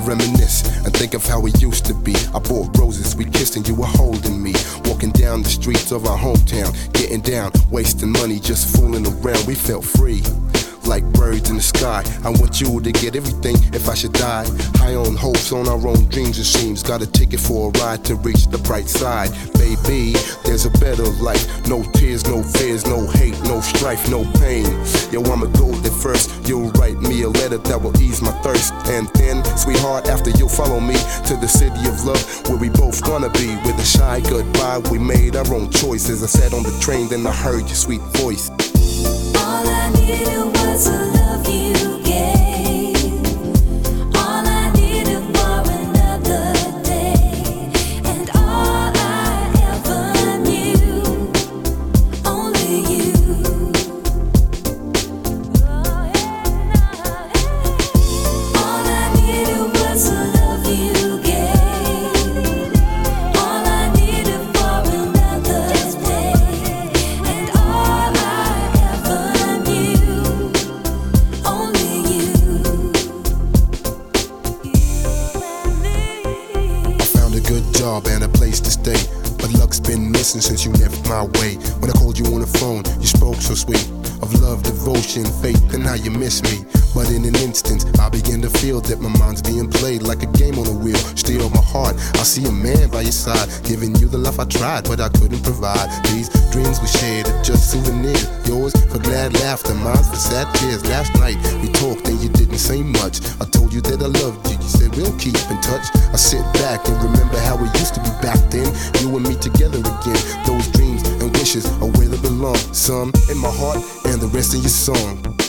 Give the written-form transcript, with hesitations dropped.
reminisce and think of how we used to be. I bought roses, we kissed and you were holding me. Walking down the streets of our hometown, getting down, wasting money, just fooling around. We felt free, like birds in the sky. I want you to get everything if I should die. High on hopes, on our own dreams and dreams. Got a ticket for a ride to reach the bright side. Baby, there's a better life. No tears, no fears, no hate, no strife, no pain. Yo, I'ma go there first. You'll write me a letter that will ease my thirst. And then, sweetheart, after you'll follow me to the city of love, where we both wanna be. With a shy goodbye, we made our own choices. I sat on the train, then I heard your sweet voice. All I needed was a love you gave. All I needed for another day. And all I ever knew, only you. All I needed was a love you gave. All I needed for another day. And all I ever knew, only you. I found a good job and a place to stay, but luck's been missing since you left my way. When I called you on the phone, you spoke so sweet of love, devotion, faith, and how you miss me. But in an instant, I begin to feel that my mind's being played like a game on a wheel. Steal my heart, I see a man by your side, giving you the love I tried, but I couldn't provide. These dreams we shared are just souvenirs. Yours for glad laughter, mine for sad tears. Last night we talked and you didn't say much. I told you that I loved you, you said we'll keep in touch. I sit back and remember how we used to be back then. You and me together again. Those dreams and wishes are where they belong. Some in my heart and the rest in your song.